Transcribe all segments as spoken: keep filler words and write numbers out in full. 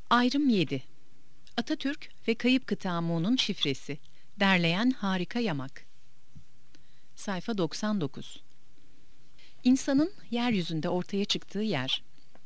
Ayrım yedi. Atatürk ve Kayıp Kıta Mu'nun şifresi. Derleyen Harika Yamak. Sayfa doksan dokuz. İnsanın yeryüzünde ortaya çıktığı yer.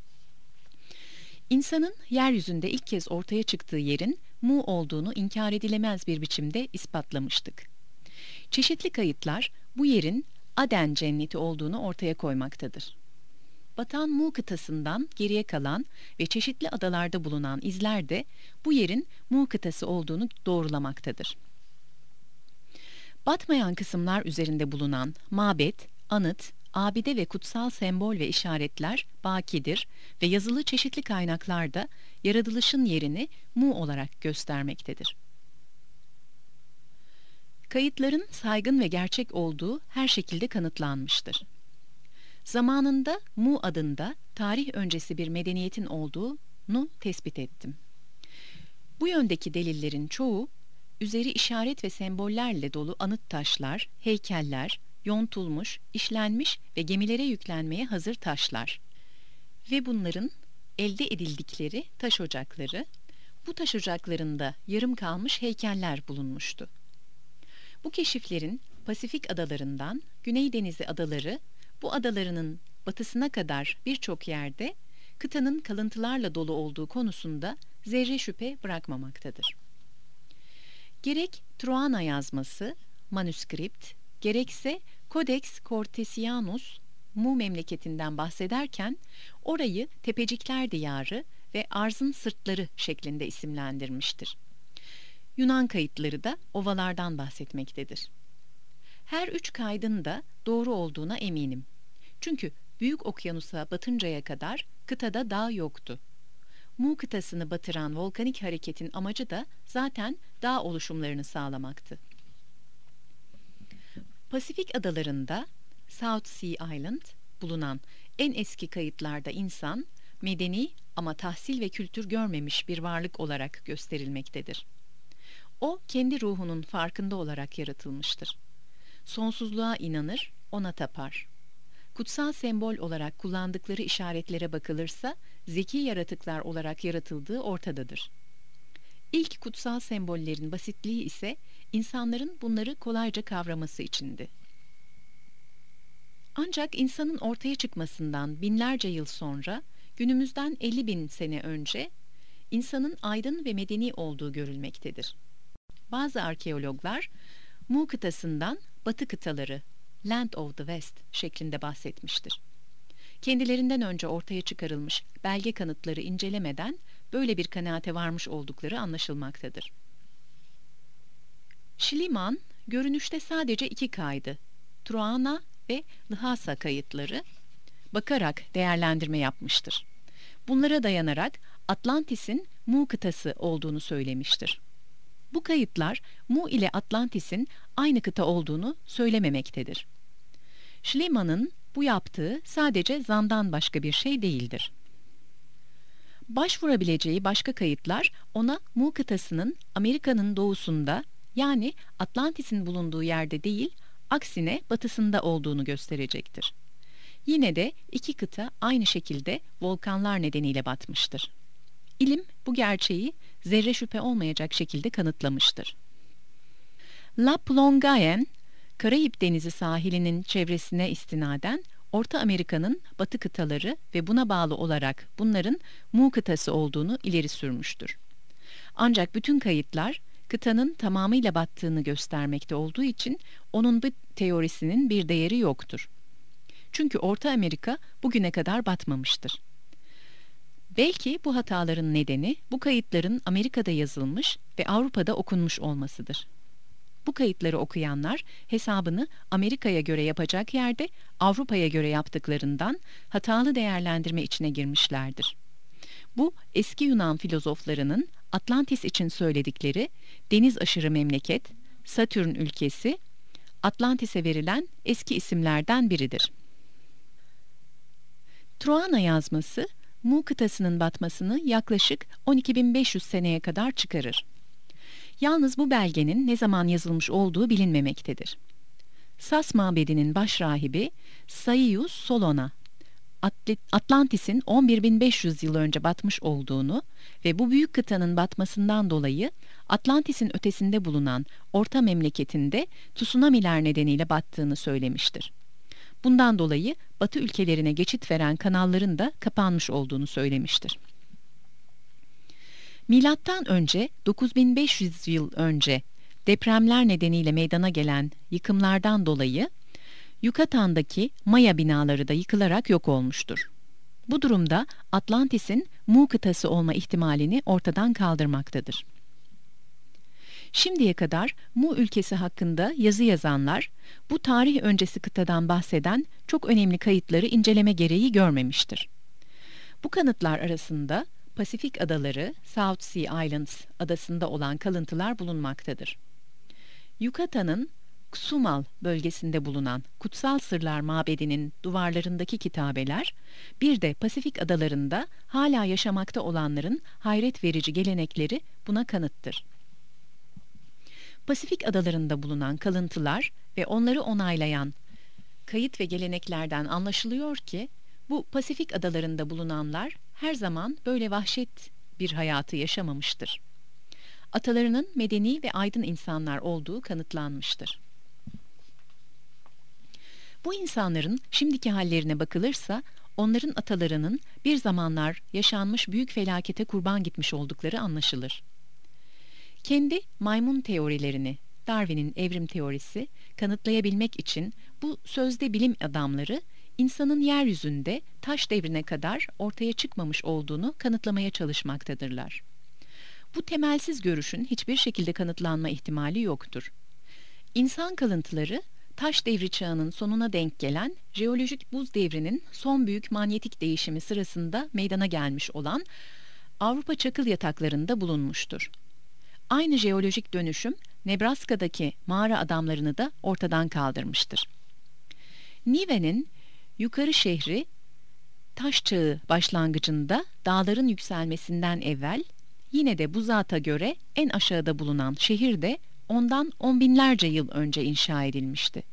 İnsanın yeryüzünde ilk kez ortaya çıktığı yerin Mu olduğunu inkar edilemez bir biçimde ispatlamıştık. Çeşitli kayıtlar bu yerin Aden cenneti olduğunu ortaya koymaktadır. Batan Mu kıtasından geriye kalan ve çeşitli adalarda bulunan izler de bu yerin Mu kıtası olduğunu doğrulamaktadır. Batmayan kısımlar üzerinde bulunan mabet, anıt, abide ve kutsal sembol ve işaretler bakidir ve yazılı çeşitli kaynaklarda yaratılışın yerini Mu olarak göstermektedir. Kayıtların saygın ve gerçek olduğu her şekilde kanıtlanmıştır. Zamanında Mu adında tarih öncesi bir medeniyetin olduğunu tespit ettim. Bu yöndeki delillerin çoğu, üzeri işaret ve sembollerle dolu anıt taşlar, heykeller, yontulmuş, işlenmiş ve gemilere yüklenmeye hazır taşlar ve bunların elde edildikleri taş ocakları, bu taş ocaklarında yarım kalmış heykeller bulunmuştu. Bu keşiflerin Pasifik adalarından Güney Denizi adaları, bu adalarının batısına kadar birçok yerde kıtanın kalıntılarla dolu olduğu konusunda zerre şüphe bırakmamaktadır. Gerek Troana yazması, manüskript, gerekse Codex Cortesianus, Mu memleketinden bahsederken orayı Tepecikler Diyarı ve Arzın Sırtları şeklinde isimlendirmiştir. Yunan kayıtları da ovalardan bahsetmektedir. Her üç kaydın da doğru olduğuna eminim. Çünkü Büyük Okyanus'a batıncaya kadar kıtada dağ yoktu. Mu kıtasını batıran volkanik hareketin amacı da zaten dağ oluşumlarını sağlamaktı. Pasifik adalarında South Sea Island bulunan en eski kayıtlarda insan, medeni ama tahsil ve kültür görmemiş bir varlık olarak gösterilmektedir. O, kendi ruhunun farkında olarak yaratılmıştır. Sonsuzluğa inanır, ona tapar. Kutsal sembol olarak kullandıkları işaretlere bakılırsa, zeki yaratıklar olarak yaratıldığı ortadadır. İlk kutsal sembollerin basitliği ise, insanların bunları kolayca kavraması içindi. Ancak insanın ortaya çıkmasından binlerce yıl sonra, günümüzden elli bin sene önce, insanın aydın ve medeni olduğu görülmektedir. Bazı arkeologlar, Mu kıtasından Batı kıtaları, Land of the West şeklinde bahsetmiştir. Kendilerinden önce ortaya çıkarılmış belge kanıtları incelemeden böyle bir kanaate varmış oldukları anlaşılmaktadır. Schliemann, görünüşte sadece iki kaydı, Troana ve Lhasa kayıtları, bakarak değerlendirme yapmıştır. Bunlara dayanarak Atlantis'in Mu kıtası olduğunu söylemiştir. Bu kayıtlar Mu ile Atlantis'in aynı kıta olduğunu söylememektedir. Schliemann'ın bu yaptığı sadece zandan başka bir şey değildir. Başvurabileceği başka kayıtlar ona Mu kıtasının Amerika'nın doğusunda, yani Atlantis'in bulunduğu yerde değil, aksine batısında olduğunu gösterecektir. Yine de iki kıta aynı şekilde volkanlar nedeniyle batmıştır. İlim bu gerçeği zerre şüphe olmayacak şekilde kanıtlamıştır. La Plongeon, Karayip Denizi sahilinin çevresine istinaden Orta Amerika'nın batı kıtaları ve buna bağlı olarak bunların Mu kıtası olduğunu ileri sürmüştür. Ancak bütün kayıtlar kıtanın tamamıyla battığını göstermekte olduğu için onun bu teorisinin bir değeri yoktur. Çünkü Orta Amerika bugüne kadar batmamıştır. Belki bu hataların nedeni bu kayıtların Amerika'da yazılmış ve Avrupa'da okunmuş olmasıdır. Bu kayıtları okuyanlar hesabını Amerika'ya göre yapacak yerde Avrupa'ya göre yaptıklarından hatalı değerlendirme içine girmişlerdir. Bu eski Yunan filozoflarının Atlantis için söyledikleri deniz aşırı memleket, Satürn ülkesi, Atlantis'e verilen eski isimlerden biridir. Troana yazması, Mu kıtasının batmasını yaklaşık on iki bin beş yüz seneye kadar çıkarır. Yalnız bu belgenin ne zaman yazılmış olduğu bilinmemektedir. Sas mabedinin başrahibi Saius Solona, Atl- Atlantis'in on bir bin beş yüz yıl önce batmış olduğunu ve bu büyük kıtanın batmasından dolayı Atlantis'in ötesinde bulunan orta memleketinde tsunamiler nedeniyle battığını söylemiştir. Bundan dolayı Batı ülkelerine geçit veren kanalların da kapanmış olduğunu söylemiştir. Milattan önce dokuz bin beş yüz yıl önce depremler nedeniyle meydana gelen yıkımlardan dolayı Yukatan'daki Maya binaları da yıkılarak yok olmuştur. Bu durumda Atlantis'in Mu kıtası olma ihtimalini ortadan kaldırmaktadır. Şimdiye kadar Mu ülkesi hakkında yazı yazanlar, bu tarih öncesi kıtadan bahseden çok önemli kayıtları inceleme gereği görmemiştir. Bu kanıtlar arasında Pasifik adaları, South Sea Islands adasında olan kalıntılar bulunmaktadır. Yukatan'ın Ksumal bölgesinde bulunan Kutsal Sırlar Mabedi'nin duvarlarındaki kitabeler, bir de Pasifik adalarında hala yaşamakta olanların hayret verici gelenekleri buna kanıttır. Pasifik adalarında bulunan kalıntılar ve onları onaylayan kayıt ve geleneklerden anlaşılıyor ki, bu Pasifik adalarında bulunanlar her zaman böyle vahşet bir hayatı yaşamamıştır. Atalarının medeni ve aydın insanlar olduğu kanıtlanmıştır. Bu insanların şimdiki hallerine bakılırsa, onların atalarının bir zamanlar yaşanmış büyük felakete kurban gitmiş oldukları anlaşılır. Kendi maymun teorilerini, Darwin'in evrim teorisi, kanıtlayabilmek için bu sözde bilim adamları, insanın yeryüzünde taş devrine kadar ortaya çıkmamış olduğunu kanıtlamaya çalışmaktadırlar. Bu temelsiz görüşün hiçbir şekilde kanıtlanma ihtimali yoktur. İnsan kalıntıları, taş devri çağının sonuna denk gelen jeolojik buz devrinin son büyük manyetik değişimi sırasında meydana gelmiş olan Avrupa çakıl yataklarında bulunmuştur. Aynı jeolojik dönüşüm Nebraska'daki mağara adamlarını da ortadan kaldırmıştır. Nive'nin yukarı şehri taş çağı başlangıcında dağların yükselmesinden evvel, yine de bu zata göre en aşağıda bulunan şehir de ondan on binlerce yıl önce inşa edilmişti.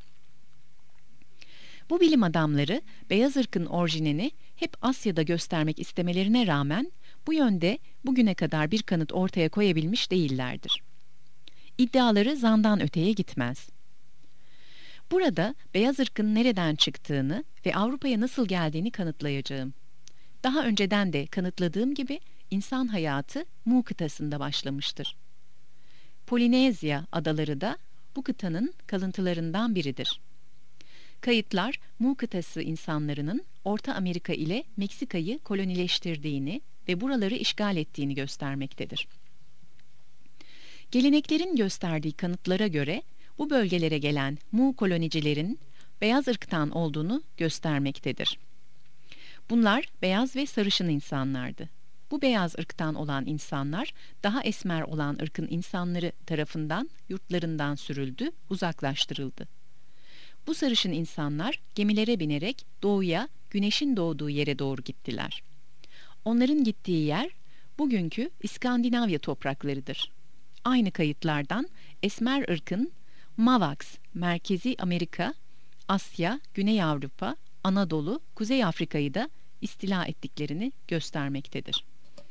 Bu bilim adamları beyaz ırkın orijinini hep Asya'da göstermek istemelerine rağmen bu yönde bugüne kadar bir kanıt ortaya koyabilmiş değillerdir. İddiaları zandan öteye gitmez. Burada beyaz ırkın nereden çıktığını ve Avrupa'ya nasıl geldiğini kanıtlayacağım. Daha önceden de kanıtladığım gibi insan hayatı Mu kıtasında başlamıştır. Polinezya adaları da bu kıtanın kalıntılarından biridir. Kayıtlar Mu kıtası insanlarının Orta Amerika ile Meksika'yı kolonileştirdiğini ve buraları işgal ettiğini göstermektedir. Geleneklerin gösterdiği kanıtlara göre bu bölgelere gelen Mu kolonicilerin beyaz ırktan olduğunu göstermektedir. Bunlar beyaz ve sarışın insanlardı. Bu beyaz ırktan olan insanlar daha esmer olan ırkın insanları tarafından yurtlarından sürüldü, uzaklaştırıldı. Bu sarışın insanlar gemilere binerek doğuya, güneşin doğduğu yere doğru gittiler. Onların gittiği yer bugünkü İskandinavya topraklarıdır. Aynı kayıtlardan esmer ırkın Mavaks, Merkezi Amerika, Asya, Güney Avrupa, Anadolu, Kuzey Afrika'yı da istila ettiklerini göstermektedir.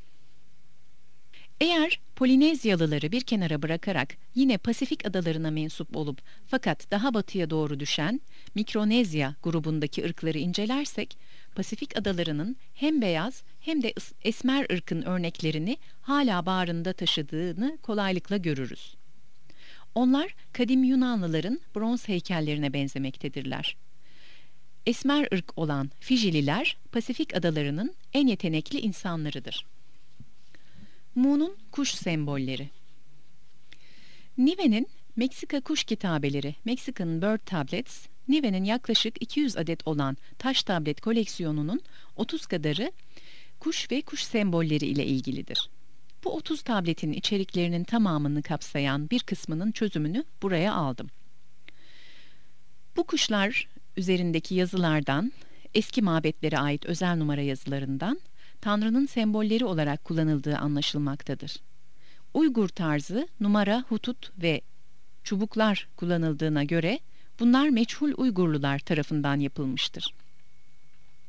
Eğer Polinezyalıları bir kenara bırakarak yine Pasifik adalarına mensup olup fakat daha batıya doğru düşen Mikronezya grubundaki ırkları incelersek, Pasifik adalarının hem beyaz hem de esmer ırkın örneklerini hala bağrında taşıdığını kolaylıkla görürüz. Onlar kadim Yunanlıların bronz heykellerine benzemektedirler. Esmer ırk olan Fijililer, Pasifik adalarının en yetenekli insanlarıdır. Mu'nun kuş sembolleri. Nive'nin Meksika kuş kitabeleri, Mexican Bird Tablets, Nive'nin yaklaşık iki yüz adet olan taş tablet koleksiyonunun otuz kadarı kuş ve kuş sembolleri ile ilgilidir. Bu otuz tabletin içeriklerinin tamamını kapsayan bir kısmının çözümünü buraya aldım. Bu kuşlar üzerindeki yazılardan, eski mabetlere ait özel numara yazılarından, Tanrı'nın sembolleri olarak kullanıldığı anlaşılmaktadır. Uygur tarzı numara, hutut ve çubuklar kullanıldığına göre bunlar meçhul Uygurlular tarafından yapılmıştır.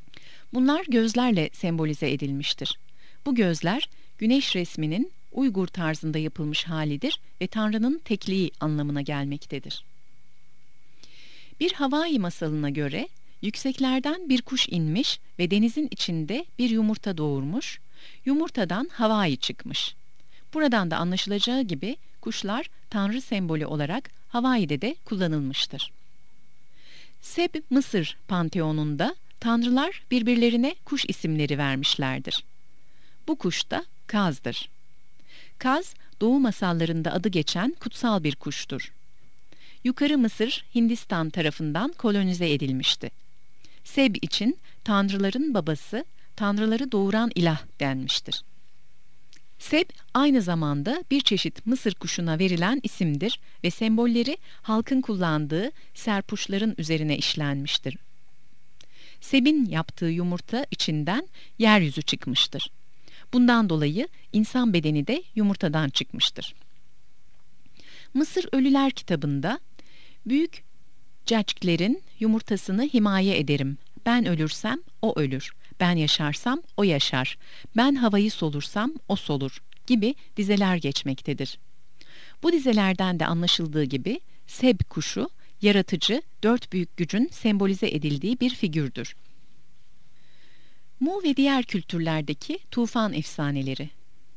Bunlar gözlerle sembolize edilmiştir. Bu gözler, güneş resminin Uygur tarzında yapılmış halidir ve Tanrı'nın tekliği anlamına gelmektedir. Bir Hawaii masalına göre, yükseklerden bir kuş inmiş ve denizin içinde bir yumurta doğurmuş, yumurtadan Hawaii çıkmış. Buradan da anlaşılacağı gibi kuşlar Tanrı sembolü olarak Hawaii'de de kullanılmıştır. Seb Mısır panteonunda tanrılar birbirlerine kuş isimleri vermişlerdir. Bu kuş da kazdır. Kaz, Doğu masallarında adı geçen kutsal bir kuştur. Yukarı Mısır, Hindistan tarafından kolonize edilmişti. Seb için tanrıların babası, tanrıları doğuran ilah denmiştir. Seb aynı zamanda bir çeşit Mısır kuşuna verilen isimdir ve sembolleri halkın kullandığı serpuşların üzerine işlenmiştir. Seb'in yaptığı yumurta içinden yeryüzü çıkmıştır. Bundan dolayı insan bedeni de yumurtadan çıkmıştır. Mısır Ölüler kitabında büyük cacklerin yumurtasını himaye ederim. Ben ölürsem o ölür. Ben yaşarsam o yaşar. Ben havayı solursam o solur gibi dizeler geçmektedir. Bu dizelerden de anlaşıldığı gibi Seb kuşu yaratıcı, dört büyük gücün sembolize edildiği bir figürdür. Mu ve diğer kültürlerdeki tufan efsaneleri.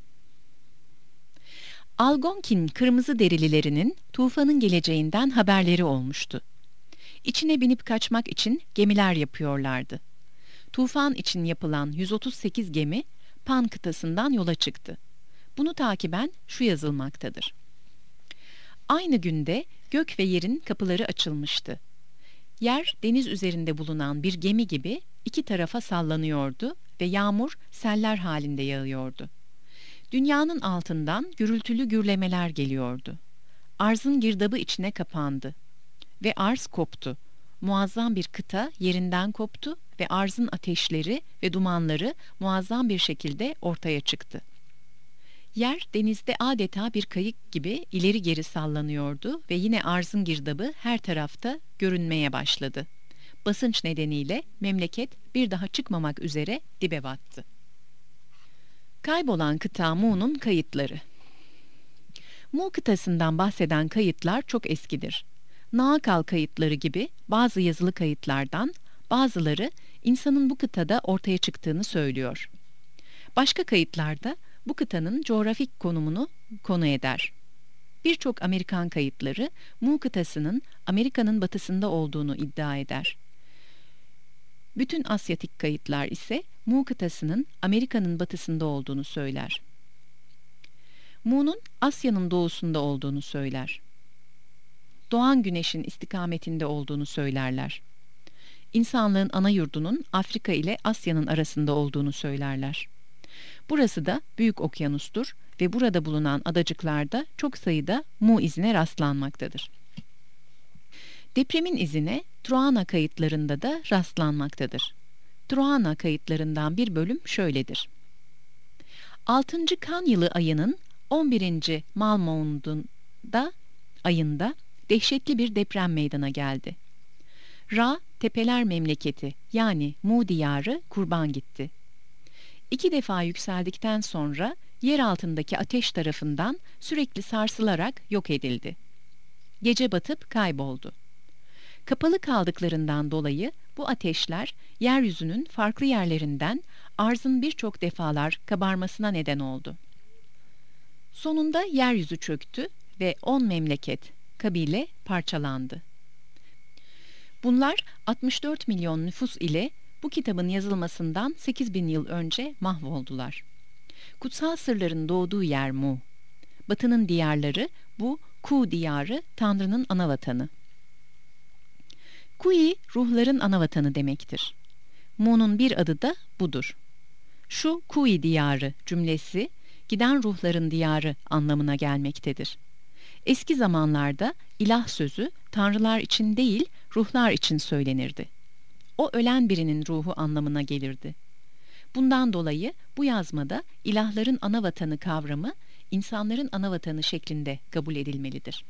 Algonkin kırmızı derililerinin tufanın geleceğinden haberleri olmuştu. İçine binip kaçmak için gemiler yapıyorlardı. Tufan için yapılan yüz otuz sekiz gemi Pan kıtasından yola çıktı. Bunu takiben şu yazılmaktadır. Aynı günde gök ve yerin kapıları açılmıştı. Yer deniz üzerinde bulunan bir gemi gibi iki tarafa sallanıyordu ve yağmur seller halinde yağıyordu. Dünyanın altından gürültülü gürlemeler geliyordu. Arzın girdabı içine kapandı ve arz koptu. Muazzam bir kıta yerinden koptu ve arzın ateşleri ve dumanları muazzam bir şekilde ortaya çıktı. Yer denizde adeta bir kayık gibi ileri geri sallanıyordu ve yine arzın girdabı her tarafta görünmeye başladı. Basınç nedeniyle memleket bir daha çıkmamak üzere dibe battı. Kaybolan kıta Mu'nun kayıtları. Mu kıtasından bahseden kayıtlar çok eskidir. Naakal kayıtları gibi bazı yazılı kayıtlardan bazıları insanın bu kıtada ortaya çıktığını söylüyor. Başka kayıtlarda bu kıtanın coğrafik konumunu konu eder. Birçok Amerikan kayıtları Mu kıtasının Amerika'nın batısında olduğunu iddia eder. Bütün Asyatik kayıtlar ise Mu kıtasının Amerika'nın batısında olduğunu söyler. Mu'nun Asya'nın doğusunda olduğunu söyler. Doğan güneşin istikametinde olduğunu söylerler. İnsanlığın ana yurdunun Afrika ile Asya'nın arasında olduğunu söylerler. Burası da büyük okyanustur ve burada bulunan adacıklarda çok sayıda Mu izine rastlanmaktadır. Depremin izine Troana kayıtlarında da rastlanmaktadır. Troana kayıtlarından bir bölüm şöyledir. altıncı kan yılı ayının on birinci Malmound'unda ayında dehşetli bir deprem meydana geldi. Ra, tepeler memleketi yani Mu diyarı kurban gitti. İki defa yükseldikten sonra yer altındaki ateş tarafından sürekli sarsılarak yok edildi. Gece batıp kayboldu. Kapalı kaldıklarından dolayı bu ateşler yeryüzünün farklı yerlerinden arzın birçok defalar kabarmasına neden oldu. Sonunda yeryüzü çöktü ve on memleket, kabile parçalandı. Bunlar altmış dört milyon nüfus ile bu kitabın yazılmasından sekiz bin yıl önce mahvoldular. Kutsal sırların doğduğu yer Mu. Batının diyarları bu Ku diyarı Tanrı'nın anavatanı. Kui ruhların anavatanı demektir. Mu'nun bir adı da budur. Şu Kui diyarı cümlesi giden ruhların diyarı anlamına gelmektedir. Eski zamanlarda ilah sözü tanrılar için değil ruhlar için söylenirdi. O ölen birinin ruhu anlamına gelirdi. Bundan dolayı bu yazmada ilahların anavatanı kavramı insanların anavatanı şeklinde kabul edilmelidir.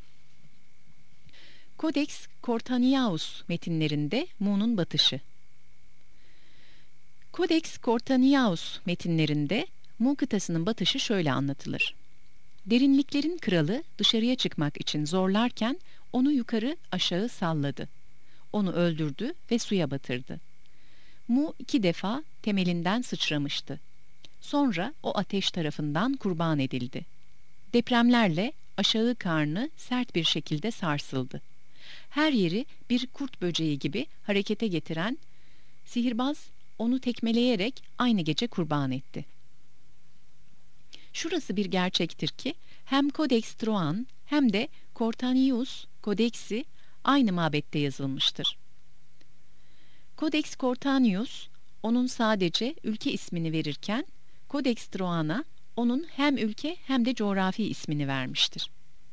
Codex Cortaniaus metinlerinde Mu'nun batışı. Codex Cortaniaus metinlerinde Mu kıtasının batışı şöyle anlatılır. Derinliklerin kralı dışarıya çıkmak için zorlarken onu yukarı aşağı salladı. Onu öldürdü ve suya batırdı. Mu iki defa temelinden sıçramıştı. Sonra o ateş tarafından kurban edildi. Depremlerle aşağı karnı sert bir şekilde sarsıldı. Her yeri bir kurt böceği gibi harekete getiren sihirbaz onu tekmeleyerek aynı gece kurban etti. Şurası bir gerçektir ki hem Codex Troan hem de Cortanius Kodeksi aynı mabette yazılmıştır. Codex Cortanius onun sadece ülke ismini verirken Codex Troan'a onun hem ülke hem de coğrafi ismini vermiştir.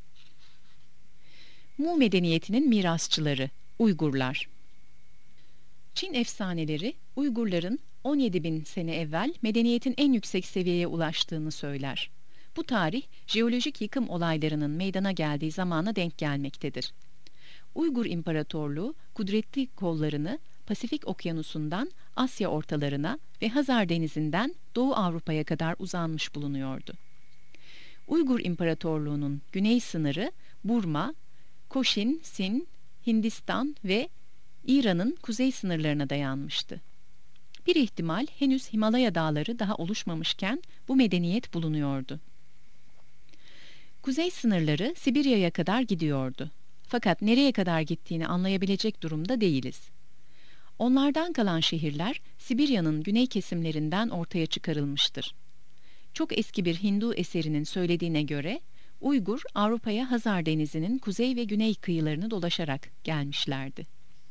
Mu medeniyetinin mirasçıları Uygurlar. Çin efsaneleri Uygurların on yedi bin sene evvel medeniyetin en yüksek seviyeye ulaştığını söyler. Bu tarih jeolojik yıkım olaylarının meydana geldiği zamana denk gelmektedir. Uygur İmparatorluğu kudretli kollarını Pasifik Okyanusu'ndan Asya ortalarına ve Hazar Denizi'nden Doğu Avrupa'ya kadar uzanmış bulunuyordu. Uygur İmparatorluğu'nun güney sınırı Burma, Koşin, Sin, Hindistan ve İran'ın kuzey sınırlarına dayanmıştı. Bir ihtimal henüz Himalaya dağları daha oluşmamışken bu medeniyet bulunuyordu. Kuzey sınırları Sibirya'ya kadar gidiyordu. Fakat nereye kadar gittiğini anlayabilecek durumda değiliz. Onlardan kalan şehirler Sibirya'nın güney kesimlerinden ortaya çıkarılmıştır. Çok eski bir Hindu eserinin söylediğine göre Uygur Avrupa'ya Hazar Denizi'nin kuzey ve güney kıyılarını dolaşarak gelmişlerdi.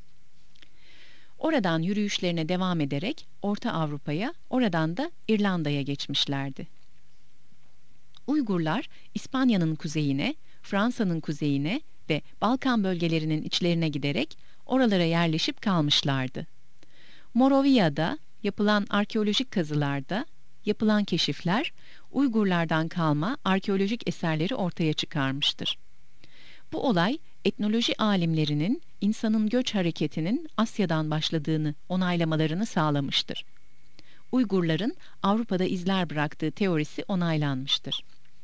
Oradan yürüyüşlerine devam ederek Orta Avrupa'ya, oradan da İrlanda'ya geçmişlerdi. Uygurlar İspanya'nın kuzeyine, Fransa'nın kuzeyine ve Balkan bölgelerinin içlerine giderek oralara yerleşip kalmışlardı. Moravya'da yapılan arkeolojik kazılarda yapılan keşifler Uygurlardan kalma arkeolojik eserleri ortaya çıkarmıştır. Bu olay etnoloji alimlerinin insanın göç hareketinin Asya'dan başladığını onaylamalarını sağlamıştır. Uygurların Avrupa'da izler bıraktığı teorisi onaylanmıştır.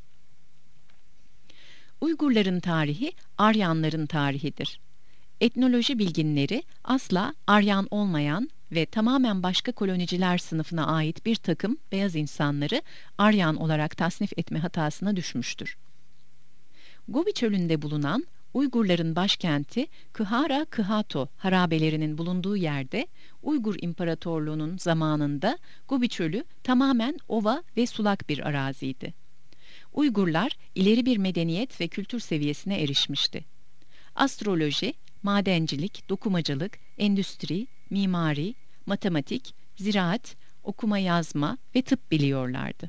Uygurların tarihi Aryanların tarihidir. Etnoloji bilginleri asla Aryan olmayan ve tamamen başka koloniciler sınıfına ait bir takım beyaz insanları Aryan olarak tasnif etme hatasına düşmüştür. Gobi çölünde bulunan Uygurların başkenti Kıhara Kıhato harabelerinin bulunduğu yerde Uygur İmparatorluğu'nun zamanında Gobi çölü tamamen ova ve sulak bir araziydi. Uygurlar ileri bir medeniyet ve kültür seviyesine erişmişti. Astroloji, madencilik, dokumacılık, endüstri, mimari, matematik, ziraat, okuma yazma ve tıp biliyorlardı.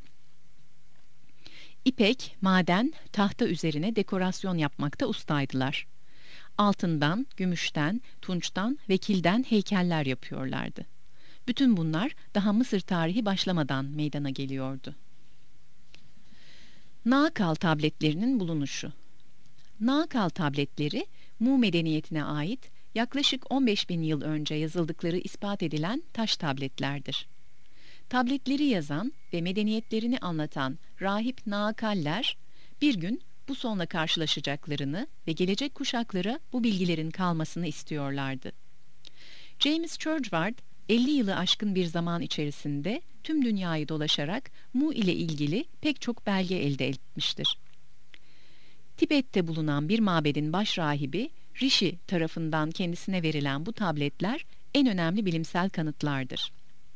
İpek, maden, tahta üzerine dekorasyon yapmakta ustaydılar. Altından, gümüşten, tunçtan ve kilden heykeller yapıyorlardı. Bütün bunlar daha Mısır tarihi başlamadan meydana geliyordu. Naakal tabletlerinin bulunuşu. Naakal tabletleri, Mu medeniyetine ait yaklaşık on beş bin yıl önce yazıldıkları ispat edilen taş tabletlerdir. Tabletleri yazan ve medeniyetlerini anlatan rahip Naakaller bir gün bu sonla karşılaşacaklarını ve gelecek kuşaklara bu bilgilerin kalmasını istiyorlardı. James Churchward elli yılı aşkın bir zaman içerisinde tüm dünyayı dolaşarak Mu ile ilgili pek çok belge elde etmiştir. Tibet'te bulunan bir mabedin başrahibi Rishi tarafından kendisine verilen bu tabletler en önemli bilimsel kanıtlardır.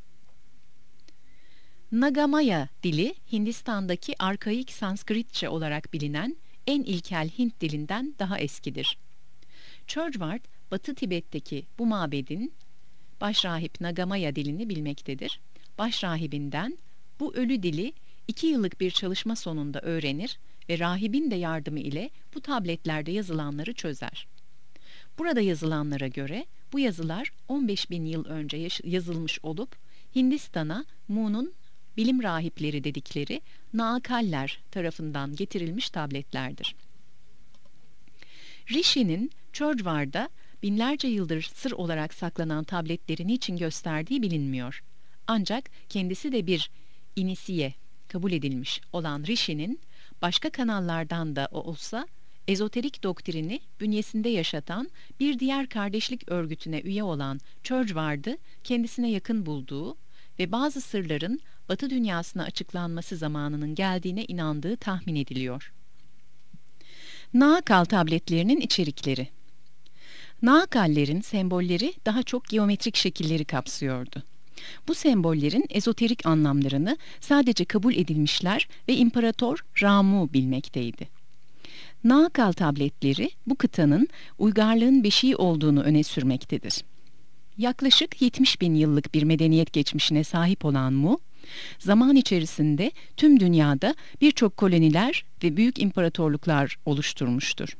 Nagamaya dili Hindistan'daki arkaik Sanskritçe olarak bilinen en ilkel Hint dilinden daha eskidir. Churchward, Batı Tibet'teki bu mabedin başrahip Nagamaya dilini bilmektedir. Başrahibinden bu ölü dili iki yıllık bir çalışma sonunda öğrenir ve rahibin de yardımı ile bu tabletlerde yazılanları çözer. Burada yazılanlara göre bu yazılar on beş bin yıl önce yazılmış olup Hindistan'a Mu'nun bilim rahipleri dedikleri Naakaller tarafından getirilmiş tabletlerdir. Rishi'nin Churchward'a binlerce yıldır sır olarak saklanan tabletleri niçin gösterdiği bilinmiyor. Ancak kendisi de bir inisiye, kabul edilmiş olan Rishi'nin başka kanallardan da o olsa ezoterik doktrini bünyesinde yaşatan bir diğer kardeşlik örgütüne üye olan Churchward'ı kendisine yakın bulduğu ve bazı sırların Batı dünyasına açıklanması zamanının geldiğine inandığı tahmin ediliyor. Naakal tabletlerinin içerikleri. Naakallerin sembolleri daha çok geometrik şekilleri kapsıyordu. Bu sembollerin ezoterik anlamlarını sadece kabul edilmişler ve İmparator Ramu bilmekteydi. Naakal tabletleri bu kıtanın uygarlığın beşiği olduğunu öne sürmektedir. Yaklaşık yetmiş bin yıllık bir medeniyet geçmişine sahip olan Mu, zaman içerisinde tüm dünyada birçok koloniler ve büyük imparatorluklar oluşturmuştur.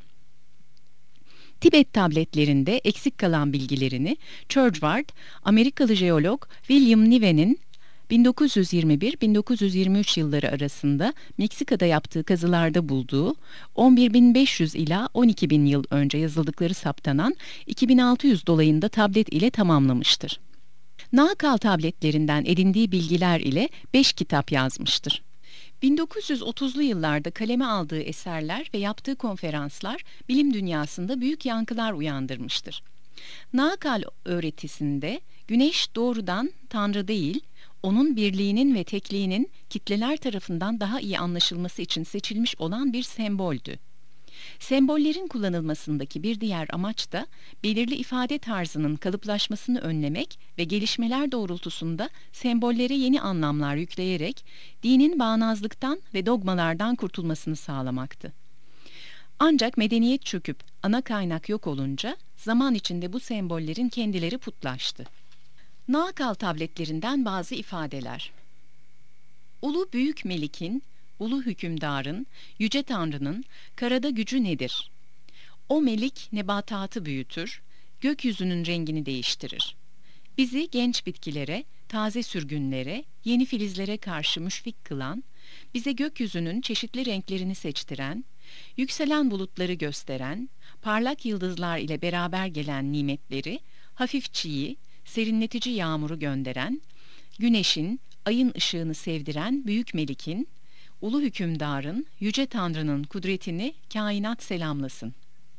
Tibet tabletlerinde eksik kalan bilgilerini Churchward, Amerikalı jeolog William Niven'in bin dokuz yüz yirmi bir bin dokuz yüz yirmi üç yılları arasında Meksika'da yaptığı kazılarda bulduğu on bir bin beş yüz ila on iki bin yıl önce yazıldıkları saptanan iki bin altı yüz dolayında tablet ile tamamlamıştır. Naakal tabletlerinden edindiği bilgiler ile beş kitap yazmıştır. bin dokuz yüz otuzlu yıllarda kaleme aldığı eserler ve yaptığı konferanslar bilim dünyasında büyük yankılar uyandırmıştır. Naakal öğretisinde Güneş doğrudan Tanrı değil, onun birliğinin ve tekliğinin kitleler tarafından daha iyi anlaşılması için seçilmiş olan bir semboldü. Sembollerin kullanılmasındaki bir diğer amaç da belirli ifade tarzının kalıplaşmasını önlemek ve gelişmeler doğrultusunda sembollere yeni anlamlar yükleyerek dinin bağnazlıktan ve dogmalardan kurtulmasını sağlamaktı. Ancak medeniyet çöküp ana kaynak yok olunca zaman içinde bu sembollerin kendileri putlaştı. Naakal tabletlerinden bazı ifadeler. Ulu Büyük Melik'in, Ulu Hükümdar'ın, Yüce Tanrı'nın karada gücü nedir? O melik nebatatı büyütür, gökyüzünün rengini değiştirir. Bizi genç bitkilere, taze sürgünlere, yeni filizlere karşı müşfik kılan, bize gökyüzünün çeşitli renklerini seçtiren, yükselen bulutları gösteren, parlak yıldızlar ile beraber gelen nimetleri, hafif çiği, serinletici yağmuru gönderen, güneşin, ayın ışığını sevdiren büyük melikin, ulu hükümdarın, yüce Tanrı'nın kudretini kainat selamlasın.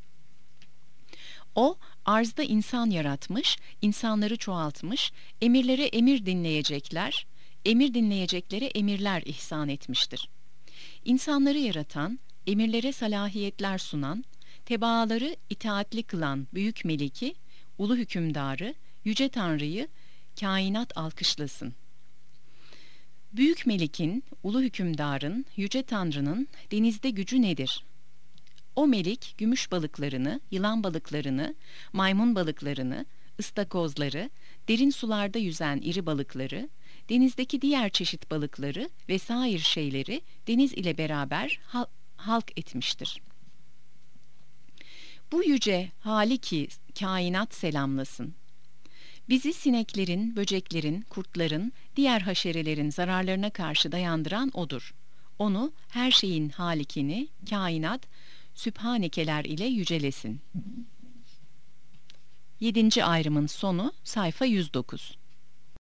O, arzda insan yaratmış, insanları çoğaltmış, emirlere emir dinleyecekler, emir dinleyeceklere emirler ihsan etmiştir. İnsanları yaratan, emirlere salahiyetler sunan, tebaaları itaatli kılan büyük meliki, ulu hükümdarı, yüce Tanrı'yı kainat alkışlasın. Büyük melikin, ulu hükümdarın, yüce Tanrı'nın denizde gücü nedir? O melik gümüş balıklarını, yılan balıklarını, maymun balıklarını, ıstakozları, derin sularda yüzen iri balıkları, denizdeki diğer çeşit balıkları ve sair şeyleri deniz ile beraber hal- halk etmiştir. Bu yüce Haliki kainat selamlasın. Bizi sineklerin, böceklerin, kurtların, diğer haşerelerin zararlarına karşı dayandıran O'dur. Onu, her şeyin halikini, kainat, sübhanekeler ile yücelesin. Yedinci ayrımın sonu sayfa yüz dokuz.